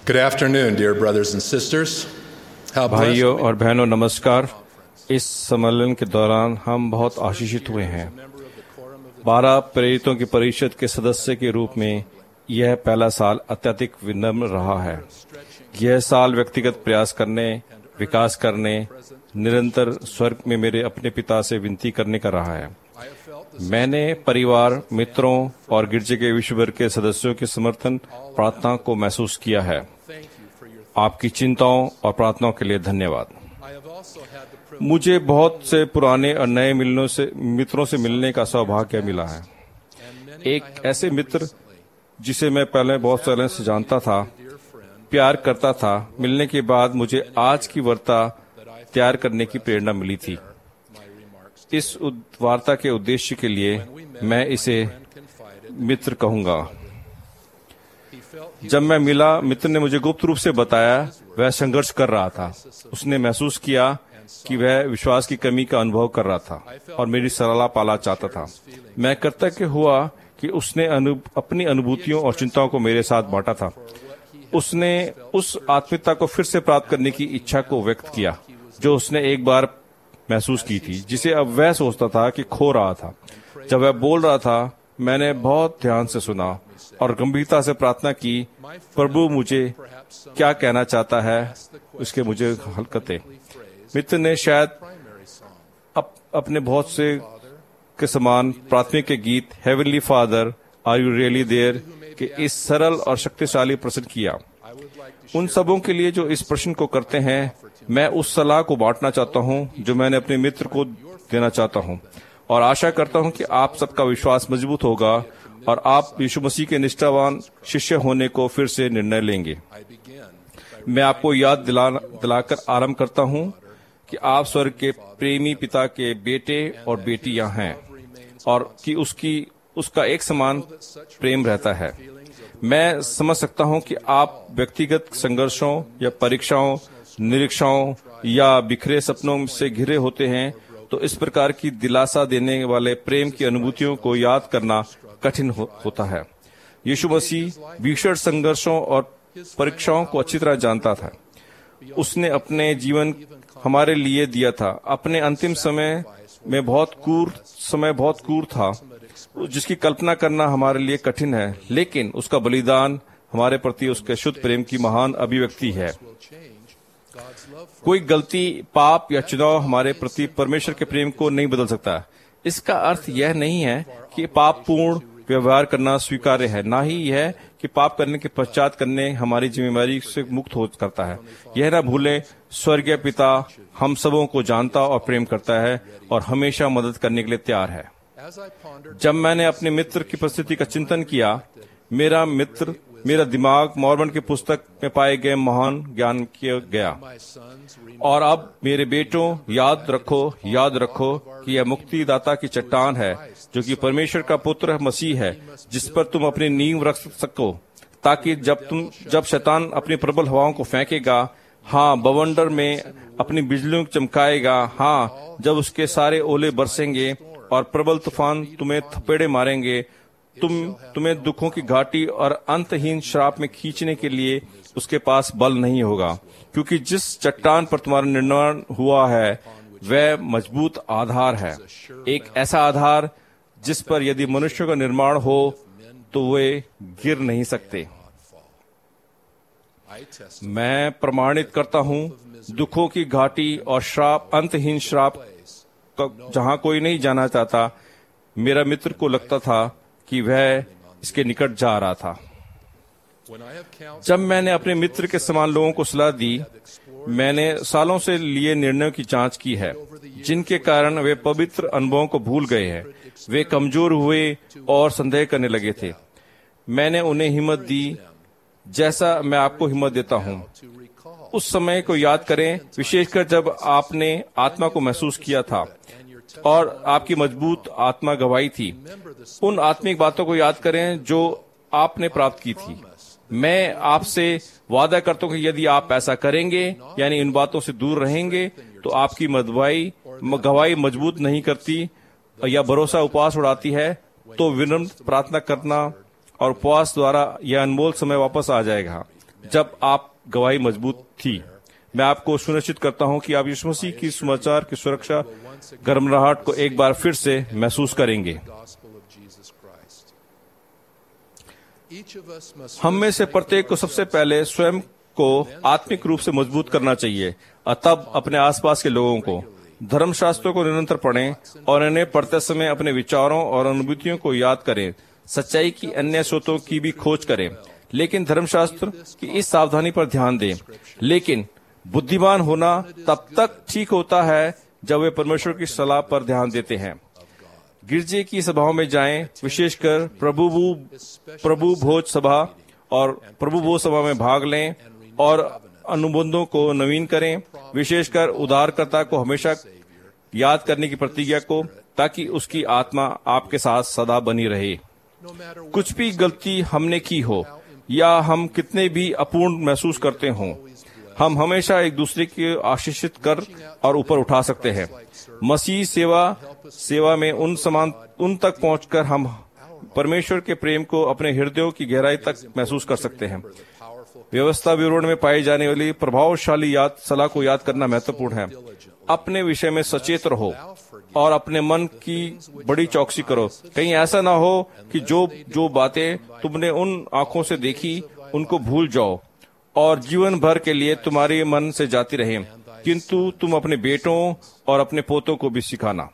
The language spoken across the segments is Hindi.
Good afternoon, dear brothers and sisters. How blessed भाइयों और बहनों नमस्कार। इस सम्मेलन के दौरान हम बहुत आशीषित हुए हैं। 12 प्रेरितों की परिषद के सदस्य के रूप में यह पहला साल अत्यधिक विनम्र रहा है। यह साल व्यक्तिगत प्रयास करने, विकास करने, निरंतर स्वर्ग में मेरे अपने पिता से विनती करने का रहा है। मैंने परिवार, मित्रों और गिरजे के विश्व भर के सदस्यों के समर्थन प्रार्थना को महसूस किया है। आपकी चिंताओं और प्रार्थनाओं के लिए धन्यवाद। मुझे बहुत से पुराने और नए मित्रों से मिलने का सौभाग्य मिला है। एक ऐसे मित्र जिसे मैं पहले बहुत सालों से जानता था, प्यार करता था, मिलने के बाद मुझे आज की वार्ता तैयार करने की प्रेरणा मिली थी। इस वार्ता के उद्देश्य के लिए मैं इसे मित्र कहूंगा। जब मैं मिला, मित्र ने मुझे गुप्त रूप से बताया वह संघर्ष कर रहा था। उसने महसूस किया कि वह विश्वास की कमी का अनुभव कर रहा था और मेरी सलाह पाला चाहता था। मैं कृतज्ञ हुआ कि उसने अपनी अनुभूतियों और चिंताओं को मेरे साथ बांटा था। उसने उस आत्मीयता को फिर से प्राप्त करने की इच्छा को व्यक्त किया जो उसने एक बार महसूस की थी, जिसे अब वह सोचता था कि खो रहा था। जब वह बोल रहा था, मैंने बहुत ध्यान से सुना और गंभीरता से प्रार्थना की, प्रभु मुझे क्या कहना चाहता है, उसके मुझे हलकते। मित्र ने शायद अपने बहुत से के समान प्राथमिक के गीत heavenly father are you really there के इस सरल और शक्तिशाली प्रश्न किया। उन सबों के लिए जो इस प्रश्न को करते हैं, मैं उस सलाह को बांटना चाहता हूं जो मैंने अपने मित्र को देना चाहता हूं और आशा करता हूं कि आप सबका विश्वास मजबूत होगा और आप यीशु मसीह के निष्ठावान शिष्य होने को फिर से निर्णय लेंगे। मैं आपको याद दिलाकर आरंभ करता हूं कि आप स्वर्ग के प्रेमी पिता के बेटे और बेटियां हैं और कि उसका एक समान प्रेम रहता है। मैं समझ सकता हूं कि आप व्यक्तिगत संघर्षों या परीक्षाओं, निरीक्षाओं या बिखरे सपनों से घिरे होते हैं, तो इस प्रकार की दिलासा देने वाले प्रेम की अनुभूतियों को याद करना कठिन होता है। यीशु मसीह भीषण संघर्षों और परीक्षाओं को अच्छी तरह जानता था। उसने अपने जीवन हमारे लिए दिया था। अपने अंतिम समय बहुत क्रूर था, जिसकी कल्पना करना हमारे लिए कठिन है, लेकिन उसका बलिदान हमारे प्रति उसके शुद्ध प्रेम की महान अभिव्यक्ति है। कोई गलती, पाप या चुनाव हमारे प्रति परमेश्वर के प्रेम को नहीं बदल सकता। इसका अर्थ यह नहीं है कि पापपूर्ण व्यवहार करना स्वीकार्य है, ना ही यह कि पाप करने के पश्चात करने हमारी जिम्मेदारी से मुक्त हो करता है। यह ना भूलें, स्वर्गीय पिता हम सबों को जानता और प्रेम करता है और हमेशा मदद करने के लिए तैयार है। जब मैंने अपने मित्र की परिस्थिति का चिंतन किया, मेरा दिमाग मॉर्मन की पुस्तक में पाए गए महान ज्ञान किया गया। और अब मेरे बेटों, याद रखो कि यह मुक्तिदाता की चट्टान है, जो कि परमेश्वर का पुत्र मसीह है, जिस पर तुम अपनी नींव रख सको, ताकि जब शैतान अपनी प्रबल हवाओं को फेंकेगा, हाँ, बवंडर में अपनी बिजलियों चमकाएगा, हाँ, जब उसके सारे ओले बरसेंगे और प्रबल तूफान तुम्हें थपेड़े मारेंगे, तुम्हें दुखों की घाटी और अंतहीन श्राप में खींचने के लिए उसके पास बल नहीं होगा, क्योंकि जिस चट्टान पर तुम्हारा निर्माण हुआ है वह मजबूत आधार है, एक ऐसा आधार जिस पर यदि मनुष्य का निर्माण हो तो वे गिर नहीं सकते। मैं प्रमाणित करता हूं, दुखों की घाटी और श्राप, अंतहीन श्राप जहां कोई नहीं जाना चाहता, मेरा मित्र को लगता था कि वह इसके निकट जा रहा था। जब मैंने अपने मित्र के समान लोगों को सलाह दी, मैंने सालों से लिए निर्णयों की जांच की है, जिनके कारण वे पवित्र अनुभवों को भूल गए हैं। वे कमजोर हुए और संदेह करने लगे थे। मैंने उन्हें हिम्मत दी, जैसा मैं आपको हिम्मत देता हूं। उस समय को याद करें, विशेषकर जब आपने आत्मा को महसूस किया था और आपकी मजबूत आत्मा गवाही थी। उन आत्मिक बातों को याद करें जो आपने प्राप्त की थी। मैं आपसे वादा करता हूं कि यदि आप ऐसा करेंगे, यानी इन बातों से दूर रहेंगे, तो आपकी गवाही मजबूत नहीं करती या भरोसा उपवास उड़ाती है, तो विनम्र प्रार्थना करना और उपवास द्वारा यह अनमोल समय वापस आ जाएगा। जब आप गवाही मजबूत थी। मैं आपको सुनिश्चित करता हूं कि आप यीशु मसीह की सुसमाचार की सुरक्षा गर्मराहट को एक बार फिर से महसूस करेंगे। हम में से प्रत्येक को सबसे पहले स्वयं को आत्मिक रूप से मजबूत करना चाहिए और तब अपने आसपास के लोगों को। धर्मशास्त्रों को निरंतर पढ़ें और इन्हें पढ़ते समय अपने विचारों और अनुभूतियों को याद करें। सच्चाई की अन्य स्रोतों की भी खोज करें, लेकिन धर्मशास्त्र की इस सावधानी पर ध्यान दें। लेकिन बुद्धिमान होना तब तक ठीक होता है जब वे परमेश्वर की सलाह पर ध्यान देते हैं। गिरजे की सभाओं में जाएं, विशेषकर प्रभु भोज सभा और प्रभु भोज सभा में भाग लें और अनुबंधों को नवीन करें, विशेषकर उद्धारकर्ता को हमेशा याद करने की प्रतिज्ञा को, ताकि उसकी आत्मा आपके साथ सदा बनी रहे। कुछ भी गलती हमने की हो या हम कितने भी अपूर्ण महसूस करते हों, हम हमेशा एक दूसरे को आशीषित कर और ऊपर उठा सकते हैं। मसीह सेवा में उन तक पहुंचकर हम परमेश्वर के प्रेम को अपने हृदयों की गहराई तक महसूस कर सकते हैं। व्यवस्था विवरण में पाई जाने वाली प्रभावशाली सलाह को याद करना महत्वपूर्ण है। अपने विषय में सचेत रहो और अपने मन की बड़ी चौकसी करो। कहीं ऐसा ना हो कि जो बातें तुमने उन आंखों से देखी उनको भूल जाओ और जीवन भर के लिए तुम्हारे मन से जाती रहे, किंतु तुम अपने बेटों और अपने पोतों को भी सिखाना।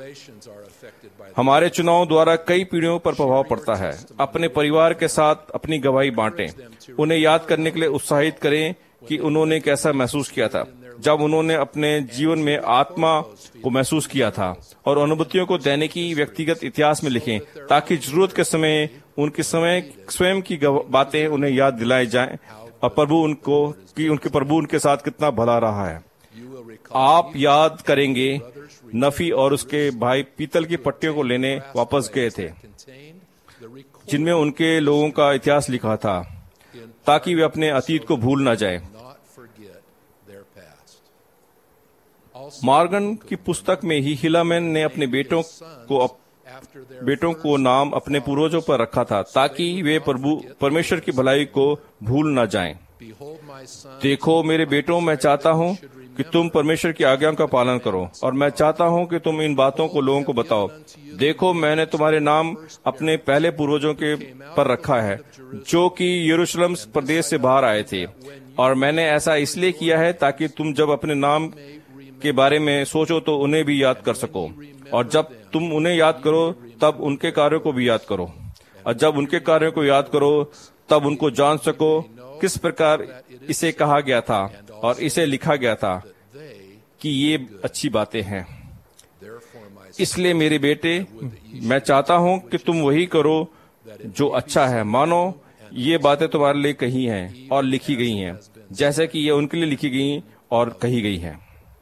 हमारे चुनाव द्वारा कई पीढ़ियों पर प्रभाव पड़ता है। अपने परिवार के साथ अपनी गवाही बांटें। उन्हें याद करने के लिए उत्साहित करें कि उन्होंने कैसा महसूस किया था जब उन्होंने अपने जीवन में आत्मा को महसूस किया था, और अनुभूतियों को दैनिक की व्यक्तिगत इतिहास में लिखें, ताकि जरूरत के समय उनके स्वयं की बातें उन्हें याद दिलाई जाएं और उनके प्रभु उनके साथ कितना भला रहा है। आप याद करेंगे नफी और उसके भाई पीतल की पट्टियों को लेने वापस गए थे, जिनमें उनके लोगों का इतिहास लिखा था, ताकि वे अपने अतीत को भूल न जाएं। मॉर्गन की पुस्तक में ही हिलामैन ने अपने बेटों को नाम अपने पूर्वजों पर रखा था, ताकि वे परमेश्वर की भलाई को भूल न जाएं। देखो मेरे बेटों, मैं चाहता हूं कि तुम परमेश्वर की आज्ञाओं का पालन करो, और मैं चाहता हूं कि तुम इन बातों को लोगों को बताओ। देखो मैंने तुम्हारे नाम अपने पहले पूर्वजों के पर रखा है, जो कि यरूशलेम प्रदेश से बाहर आए थे, और मैंने ऐसा इसलिए किया है ताकि तुम जब अपने नाम के बारे में सोचो तो उन्हें भी याद कर सको, और जब तुम उन्हें याद करो तब उनके कार्यों को भी याद करो, और जब उनके कार्यों को याद करो तब उनको जान सको किस प्रकार इसे कहा गया था और इसे लिखा गया था कि ये अच्छी बातें हैं। इसलिए मेरे बेटे, मैं चाहता हूं कि तुम वही करो जो अच्छा है, मानो ये बातें तुम्हारे लिए कही हैं और लिखी गई हैं, जैसे कि ये उनके लिए लिखी गई और कही गई हैं।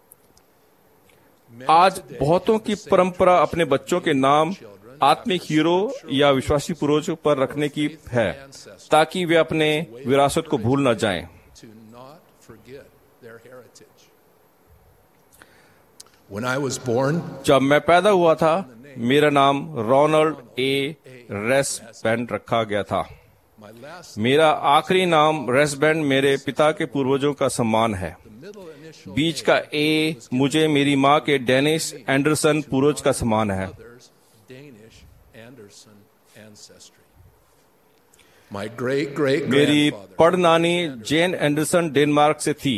आज बहुतों की परंपरा अपने बच्चों के नाम आत्मिक हीरो या विश्वासी पूर्वजों पर रखने की है, ताकि वे अपने विरासत को भूल न जाएं। जब मैं पैदा हुआ था, मेरा नाम रोनाल्ड ए रेसबैंड रखा गया था। मेरा आखिरी नाम रेसबैंड मेरे पिता के पूर्वजों का सम्मान है। बीच का ए मुझे मेरी माँ के डेनिस एंडरसन पूर्वज का सम्मान है। मेरी पड़नानी जेन एंडरसन डेनमार्क से थी।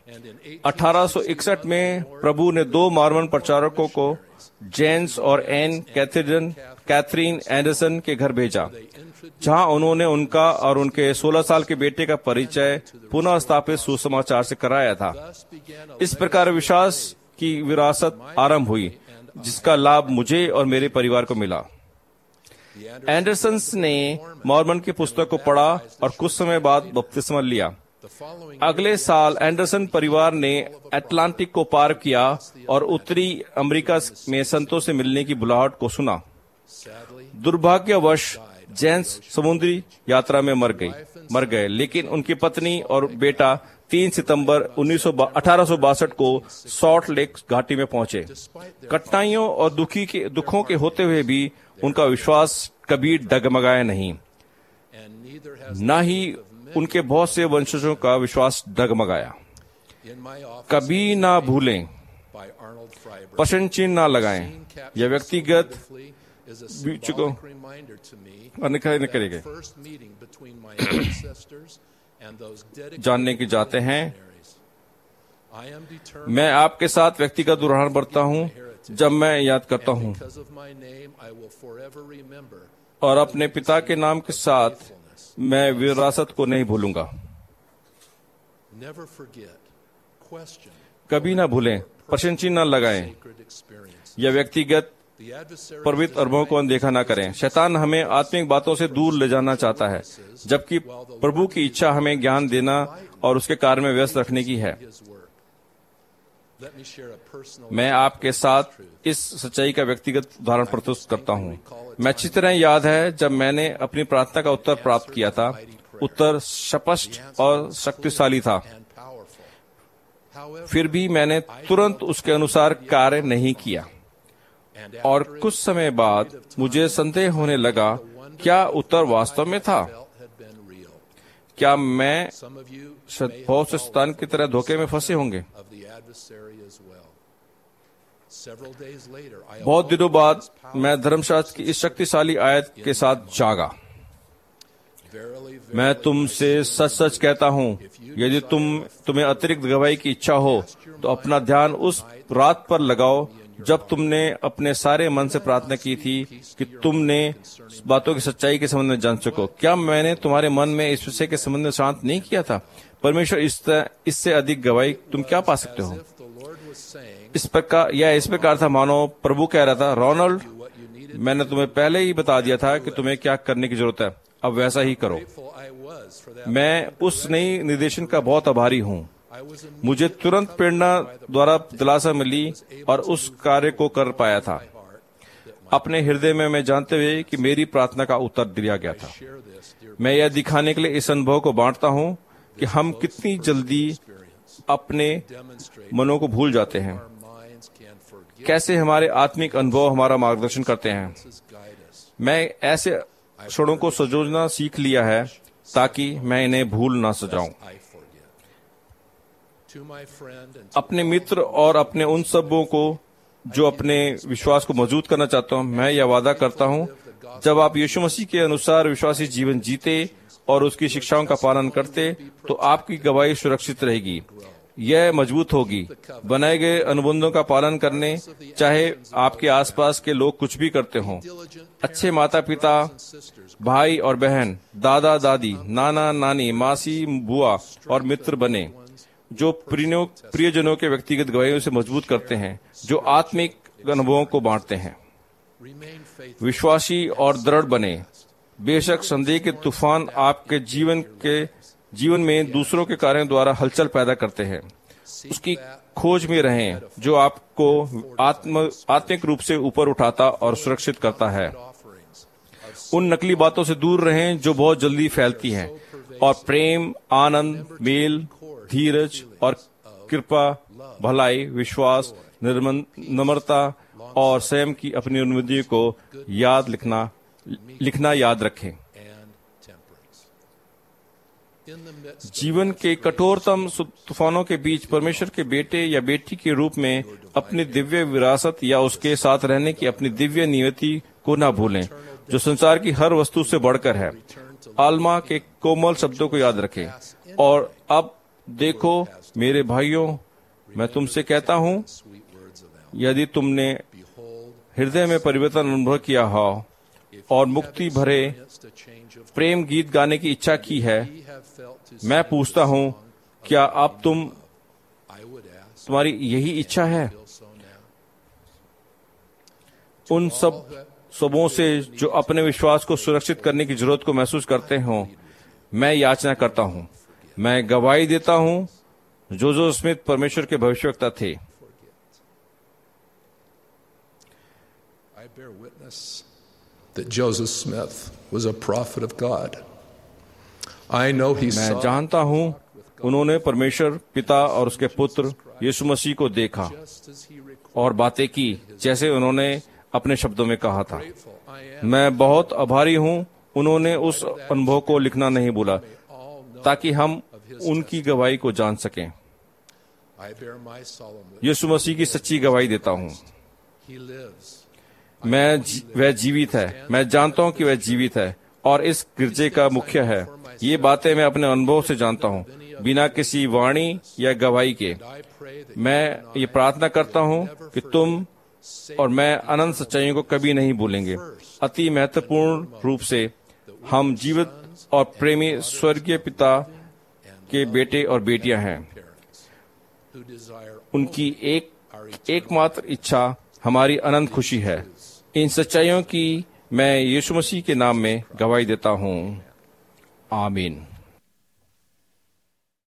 1861 में प्रभु ने 2 मॉर्मन प्रचारकों को जेन्स और एन कैथरीन एंडरसन के घर भेजा, जहां उन्होंने उनका और उनके 16 साल के बेटे का परिचय पुनः स्थापित सुसमाचार से कराया था। इस प्रकार विश्वास की विरासत आरंभ हुई, जिसका लाभ मुझे और मेरे परिवार को मिला। एंडरसन्स ने मॉर्मन की पुस्तक को पढ़ा और कुछ समय बाद बपतिस्मा लिया। अगले साल एंडरसन परिवार ने अटलांटिक को पार किया और उत्तरी अमेरिका में संतों से मिलने की बुलाहट को सुना। दुर्भाग्यवश जेन्स समुद्री यात्रा में मर गए, लेकिन उनकी पत्नी और बेटा 3 सितंबर 1862 को सॉल्ट लेक घाटी में पहुंचे। कठिनाइयों और दुखों के होते हुए भी उनका विश्वास कभी डगमगाया नहीं, न ही उनके बहुत से वंशजों का विश्वास डगमगाया। In my office, कभी ना भूलें, by Arnold Freiberg, प्रश्न चिन्ह ना लगाएं। Scene captured यह व्यक्तिगत so beautifully is a बीच को symbolic reminder to me अनदेखा that करेंगे। first meeting between my ancestors and those dedicated जानने की जाते हैं। missionaries. I am determined, मैं आपके साथ व्यक्तिगत उदाहरण बरता हूँ जब मैं याद करता and हूँ, because of my name, I will forever remember और अपने पिता के नाम के साथ faithfulness. मैं विरासत को नहीं भूलूंगा। Never forget, question, कभी ना भूलें, प्रश्न चिन्ह न लगाएं। sacred experience. यह व्यक्तिगत The adversary पवित्र अनुभव को अनदेखा ना करें। शैतान हमें आत्मिक बातों से दूर ले जाना चाहता है, जबकि प्रभु की इच्छा हमें ज्ञान देना और उसके कार्य में व्यस्त रखने की है। his work. Let me share a personal मैं आपके साथ इस सच्चाई का व्यक्तिगत उदाहरण प्रस्तुत करता हूँ। मैं अच्छी तरह याद है जब मैंने अपनी प्रार्थना का उत्तर प्राप्त किया था। उत्तर स्पष्ट और शक्तिशाली था, and powerful. However, फिर भी मैंने तुरंत उसके अनुसार कार्य नहीं किया, and और after कुछ समय बाद मुझे संदेह होने लगा, क्या उत्तर वास्तव में था? felt had been real. क्या मैं Some of you बहुत से शैतान की तरह धोखे में फंसे होंगे? of the adversary as well. Several days later, I बहुत awoke दिनों to बाद this powerful मैं धर्मशास्त्र की इस शक्तिशाली आयत के साथ जागा। verily, मैं तुमसे सच सच कहता हूँ, यदि तुम्हें अतिरिक्त गवाही की इच्छा हो तो अपना ध्यान उस रात पर लगाओ जब तुमने अपने सारे मन से प्रार्थना की थी कि तुमने बातों की सच्चाई के संबंध में जान सको। क्या मैंने तुम्हारे मन में इस विषय के संबंध में शांत नहीं किया था? परमेश्वर इससे अधिक गवाही तुम क्या पा सकते हो? if the Lord was saying इस प्रकार था मानो प्रभु कह रहा था, रोनाल्ड, what you needed. मैंने तुम्हें पहले ही बता दिया था कि तुम्हें क्या करने की जरूरत है, अब वैसा ही करो। Grateful I was for that. मैं उस नई निर्देशन का बहुत आभारी हूँ। I was in मुझे तुरंत प्रेरणा द्वारा दिलासा मिली और उस कार्य को कर पाया था, my heart that अपने हृदय में मैं जानते हुए कि मेरी प्रार्थना का उत्तर दिया गया था। share this, dear मैं यह दिखाने के लिए इस अनुभव को बांटता हूँ कि हम कितनी जल्दी experience. अपने Demonstrate मनों को भूल जाते हैं, our minds can forget. कैसे हमारे आत्मिक अनुभव हमारा मार्गदर्शन करते हैं। Guide us. मैं ऐसे क्षणों को संजोना सीख लिया है ताकि मैं इन्हें भूल ना सजाऊं। I forget. To my friend and to अपने मित्र और अपने उन सबों को जो अपने विश्वास को मजबूत करना चाहता हूं, मैं यह वादा करता हूं, जब आप यीशु मसीह के अनुसार विश्वासी जीवन जीते और उसकी शिक्षाओं का पालन करते तो आपकी गवाही सुरक्षित रहेगी, यह मजबूत होगी। बनाए गए अनुबंधों का पालन करने, चाहे आपके आसपास के लोग कुछ भी करते हों। अच्छे माता पिता, भाई और बहन, दादा दादी, नाना नानी, मासी बुआ और मित्र बने, जो प्रियजनों के व्यक्तिगत गवाहियों से मजबूत करते हैं, जो आत्मिक अनुभवों को बांटते हैं। remain faithful. विश्वासी और दृढ़ बने। बेशक संदेह के तूफान आपके जीवन में दूसरों के कार्यों द्वारा हलचल पैदा करते हैं, उसकी खोज में रहें जो आपको आत्मिक रूप से ऊपर उठाता और सुरक्षित करता है। Offerings of उन नकली बातों से दूर रहें जो बहुत जल्दी फैलती हैं, और प्रेम, आनंद, मेल, धीरज और कृपा, भलाई, विश्वास, नम्रता और संयम की अपनी अनुमति को लिखना याद रखें। and temperance. In the midst जीवन के कठोरतम तूफानों के बीच परमेश्वर के बेटे या बेटी के रूप में अपनी दिव्य विरासत या उसके साथ रहने की अपनी दिव्य नियति को न भूलें, जो संसार की हर वस्तु से बढ़कर है। आल्मा के कोमल शब्दों को याद रखें। और अब देखो मेरे भाइयों, मैं तुमसे कहता हूँ, sweet words of Alma. यदि तुमने Behold, हृदय में परिवर्तन अनुभव किया हो और मुक्ति भरे it's the change of प्रेम गीत गाने की इच्छा की है, ye have felt to मैं sing पूछता हूँ, क्या अब I would ask तुम्हारी यही इच्छा है? feel so now. उन सबों से जो अपने विश्वास को सुरक्षित करने की जरूरत को महसूस करते हों, मैं याचना करता हूँ, मैं गवाही देता हूँ, जोसेफ स्मिथ परमेश्वर के भविष्यवक्ता थे। I bear witness that Joseph Smith was a prophet of God. I know he मैं saw जानता हूँ उन्होंने परमेश्वर पिता और उसके पुत्र यीशु मसीह को देखा just as he recorded. और बातें की जैसे उन्होंने अपने शब्दों में कहा था। Grateful I am मैं बहुत आभारी हूँ, उन्होंने उस अनुभव को लिखना नहीं भूला। all know ताकि हम उनकी गवाही को जान सकें। I bear my solemn witness. यीशु मसीह की सच्ची गवाही देता हूँ। He lives. वह जीवित है। मैं जानता हूँ कि वह जीवित है और इस गिरजे का मुख्य है। ये बातें मैं अपने अनुभव से जानता हूँ, बिना किसी वाणी या गवाही के। I pray that मैं ये प्रार्थना करता हूँ कि तुम और मैं अनंत सच्चाइयों को कभी नहीं भूलेंगे। अति महत्वपूर्ण रूप से हम जीवित और प्रेमी स्वर्गीय पिता के बेटे और बेटियां हैं। who desire उनकी एकमात्र इच्छा हमारी अनंत खुशी है। इन सच्चाइयों की मैं यीशु मसीह के नाम में गवाही देता हूँ। आमीन।